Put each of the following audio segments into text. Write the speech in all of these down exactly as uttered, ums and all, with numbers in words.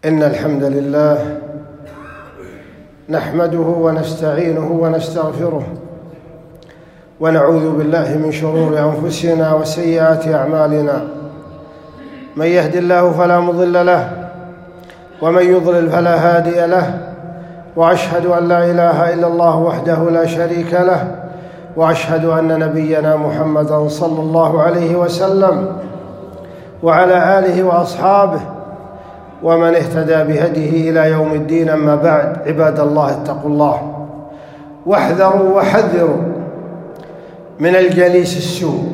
إن الحمد لله نحمده ونستعينه ونستغفره ونعوذ بالله من شرور أنفسنا وسيئات أعمالنا. من يهد الله فلا مضل له ومن يضلل فلا هادي له، وأشهد أن لا إله إلا الله وحده لا شريك له، وأشهد أن نبينا محمدًا صلى الله عليه وسلم وعلى آله وأصحابه ومن اهتدى بهديه إلى يوم الدين. أما بعد، عباد الله اتقوا الله واحذروا وحذروا من الجليس السوء،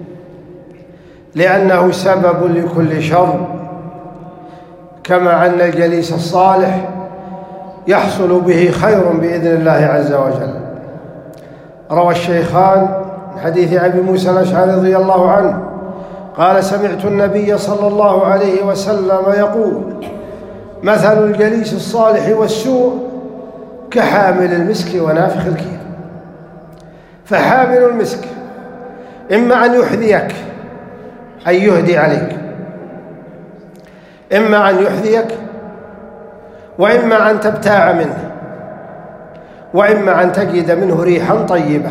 لأنه سبب لكل شر، كما أن الجليس الصالح يحصل به خير بإذن الله عز وجل. روى الشيخان من حديث أبي موسى الأشعري رضي الله عنه قال: سمعت النبي صلى الله عليه وسلم يقول: مثل الجليس الصالح والسوء كحامل المسك ونافخ الكير. فحامل المسك إما أن يحذيك، أن يهدي عليك، إما أن يحذيك، وإما أن تبتاع منه، وإما أن تجد منه ريحا طيبة،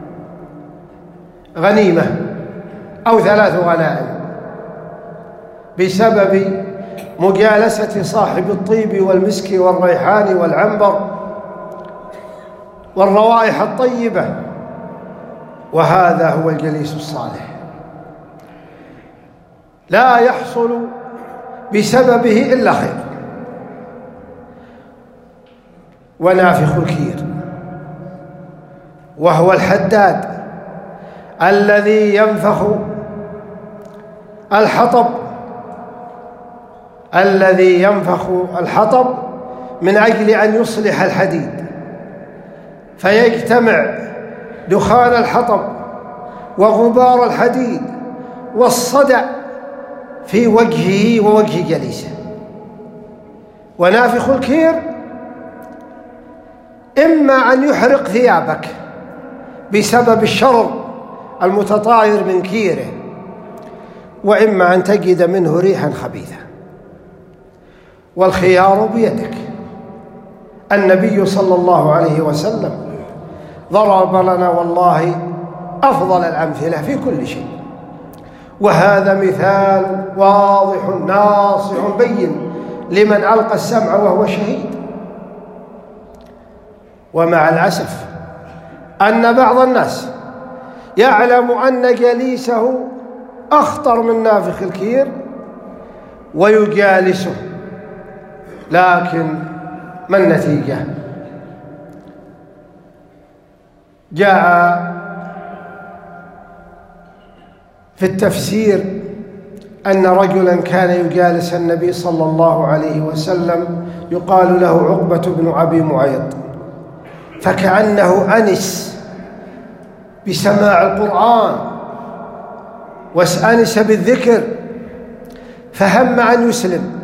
غنيمة أو ثلاث غنائم، بسبب مجالسة صاحب الطيب والمسك والريحان والعنبر والروائح الطيبة. وهذا هو الجليس الصالح، لا يحصل بسببه إلا خير. ونافخ الكير وهو الحداد الذي ينفخ الحطب الذي ينفخ الحطب من أجل أن يصلح الحديد، فيجتمع دخان الحطب وغبار الحديد والصدأ في وجهه ووجه جليسه. ونافخ الكير إما أن يحرق ثيابك بسبب الشرر المتطاير من كيره، وإما أن تجد منه ريحا خبيثة. والخيار بيدك. النبي صلى الله عليه وسلم ضرب لنا والله أفضل الأمثلة في كل شيء، وهذا مثال واضح ناصح بين لمن ألقى السمع وهو شهيد. ومع الأسف أن بعض الناس يعلم أن جليسه أخطر من نافخ الكير ويجالسه، لكن ما النتيجة؟ جاء في التفسير أن رجلا كان يجالس النبي صلى الله عليه وسلم يقال له عقبة بن أبي معيط، فكأنه أنس بسماع القرآن وأنس بالذكر، فهم أن يسلم،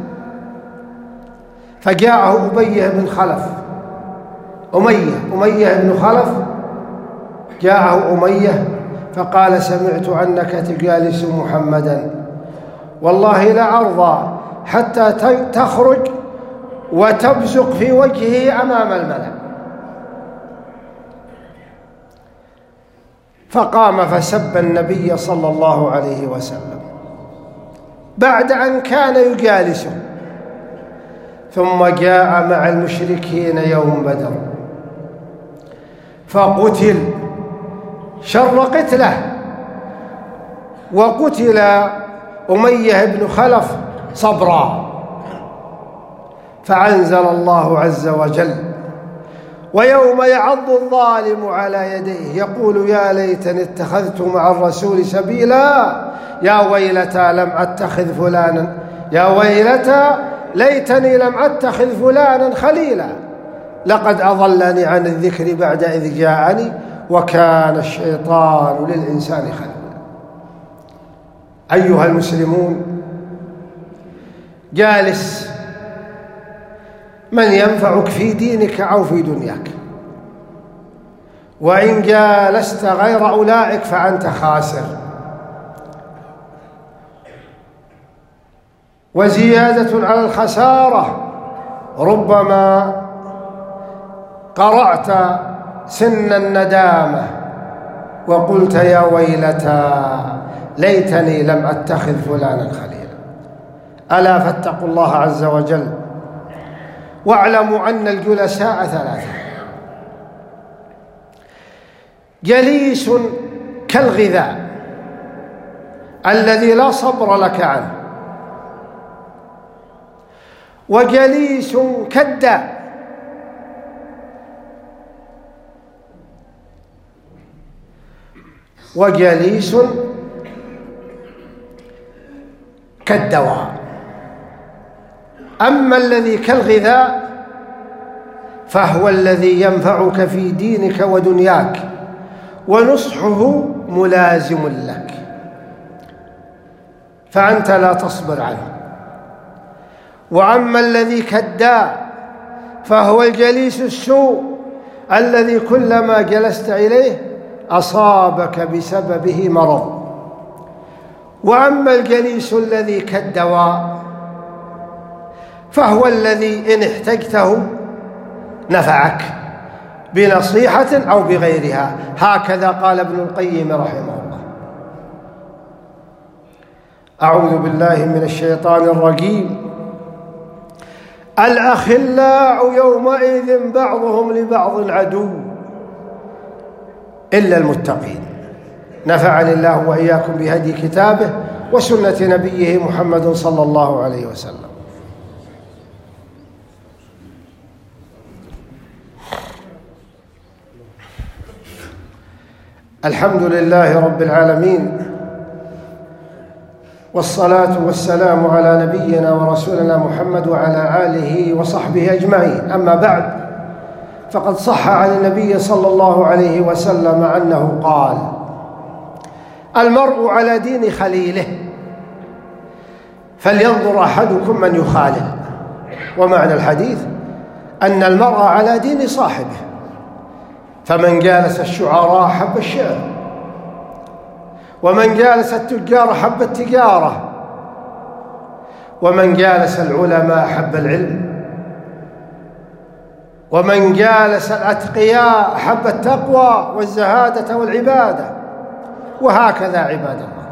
فجاءه أمية بن خلف أمية أمية بن خلف جاءه أمية فقال: سمعت أنك تجالس محمدا، والله لا أرضى حتى تخرج وتبزق في وجهه أمام الملأ. فقام فسب النبي صلى الله عليه وسلم بعد أن كان يجالسه. ثم جاء مع المشركين يوم بدر فقتل شر قتله، وقتل أمية بن خلف صبرا. فأنزل الله عز وجل: ويوم يعض الظالم على يديه يقول يا ليتني اتخذت مع الرسول سبيلا، يا ويلتى لم أتخذ فلانا يا ويلتى ليتني لم أتخذ فلانا خليلا، لقد أضلني عن الذكر بعد إذ جاءني وكان الشيطان للإنسان خذولا. أيها المسلمون، جالس من ينفعك في دينك أو في دنياك، وإن جالست غير أولئك فأنت خاسر. وزيادة على الخسارة. ربما قرعت سن الندامة وقلت يا ويلتى ليتني لم أتخذ فلانا خليلا. ألا فاتقوا الله عز وجل واعلموا أن الجلساء ثلاثة: جليس كالغذاء الذي لا صبر لك عنه، وجليس كالداء وجليس كالدواء. أما الذي كالغذاء فهو الذي ينفعك في دينك ودنياك ونصحه ملازم لك، فأنت لا تصبر عنه. وأما الذي كالداء فهو الجليس السوء الذي كلما جلست إليه أصابك بسببه مرض. وأما الجليس الذي كالدواء فهو الذي إن احتجته نفعك بنصيحة أو بغيرها. هكذا قال ابن القيم رحمه الله. أعوذ بالله من الشيطان الرجيم. الأخلاء يومئذ بعضهم لبعض عدو إلا المتقين. نفعني الله وإياكم بهدي كتابه وسنة نبيه محمد صلى الله عليه وسلم. الحمد لله رب العالمين، والصلاة والسلام على نبينا ورسولنا محمد وعلى آله وصحبه أجمعين. أما بعد، فقد صح عن النبي صلى الله عليه وسلم أنه قال: المرء على دين خليله فلينظر أحدكم من يخالل. ومعنى الحديث أن المرء على دين صاحبه، فمن جالس الشعراء حب الشعر، ومن جالس التجار حب التجارة، ومن جالس العلماء حب العلم، ومن جالس الأتقياء حب التقوى والزهادة والعبادة، وهكذا عباد الله.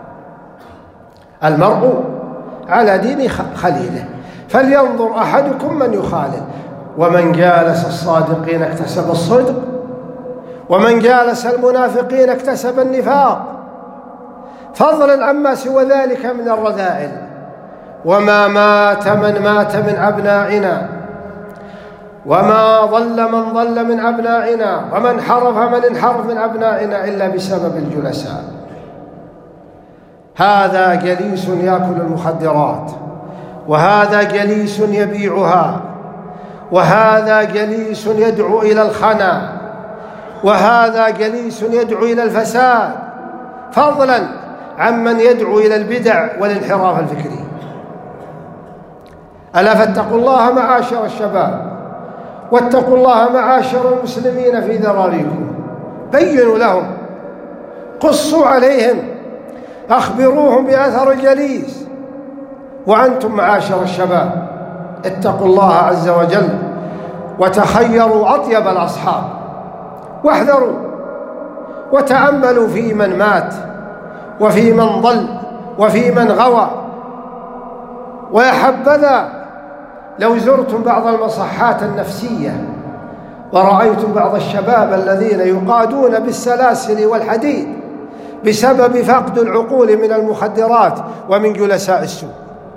المرء على دين خليله فلينظر أحدكم من يخالل. ومن جالس الصادقين اكتسب الصدق، ومن جالس المنافقين اكتسب النفاق، فضلا عما سوى ذلك من الرذائل. وما مات من مات من أبنائنا، وما ضل من ضل من أبنائنا، ومن انحرف من انحرف من أبنائنا إلا بسبب الجلساء. هذا جليس يأكل المخدرات، وهذا جليس يبيعها، وهذا جليس يدعو إلى الخنا، وهذا جليس يدعو إلى الفساد، فضلا عمن يدعو إلى البدع والانحراف الفكري. ألا فاتقوا الله معاشر الشباب، واتقوا الله معاشر المسلمين في ذراريكم. بينوا لهم، قصوا عليهم، أخبروهم بأثر الجليس. وأنتم معاشر الشباب اتقوا الله عز وجل وتخيروا أطيب الأصحاب، واحذروا وتأملوا في من مات وفي من ضل وفي من غوى. ويا حبذا لو زرتم بعض المصحات النفسية ورأيتم بعض الشباب الذين يقادون بالسلاسل والحديد بسبب فقد العقول من المخدرات ومن جلساء السوء.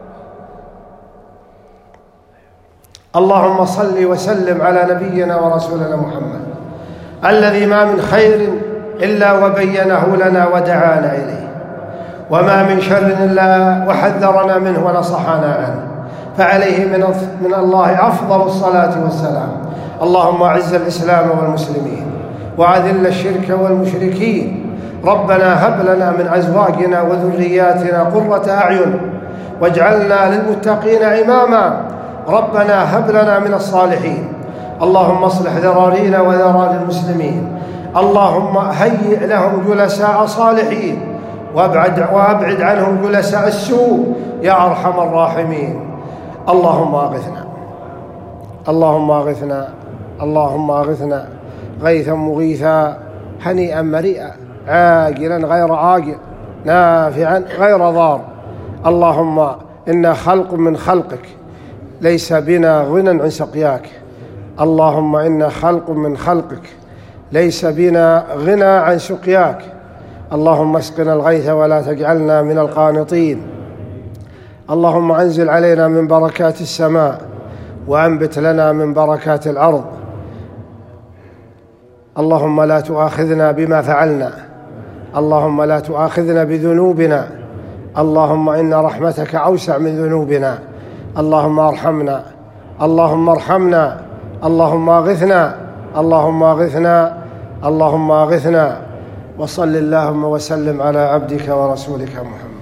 اللهم صل وسلم على نبينا ورسولنا محمد الذي ما من خير إلا وبينه لنا ودعانا إليه، وما من شر إلا وحذرنا منه ونصحنا عنه، فعليه من من الله أفضل الصلاة والسلام. اللهم أعز الإسلام والمسلمين وأذل الشرك والمشركين. ربنا هب لنا من أزواجنا وذرياتنا قرة أعين واجعلنا للمتقين إماما. ربنا هب لنا من الصالحين. اللهم اصلح ذرارينا وذرار المسلمين. اللهم هيئ لهم جلساء صالحين وابعد, وابعد عنهم جلساء السوء يا أرحم الراحمين. اللهم أغثنا اللهم أغثنا اللهم أغثنا غيثا مغيثا هنيئا مريئا عاجلا غير عاجل نافعا غير ضار. اللهم إنا خلق من خلقك ليس بنا غنى عن سقياك. اللهم إنا خلق من خلقك ليس بنا غنى عن سقياك. اللهم اسقنا الغيث ولا تجعلنا من القانطين. اللهم أنزل علينا من بركات السماء وأنبت لنا من بركات الأرض. اللهم لا تؤاخذنا بما فعلنا. اللهم لا تؤاخذنا بذنوبنا. اللهم إن رحمتك أوسع من ذنوبنا. اللهم ارحمنا اللهم ارحمنا اللهم اغثنا اللهم اغثنا اللهم اغثنا. وصل اللهم وسلم على عبدك ورسولك محمد.